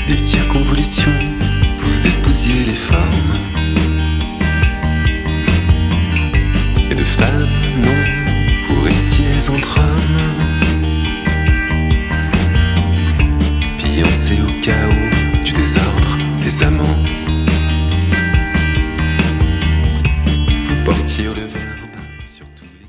des circonvolutions, vous épousiez les formes. Et de femmes, non, vous restiez entre hommes.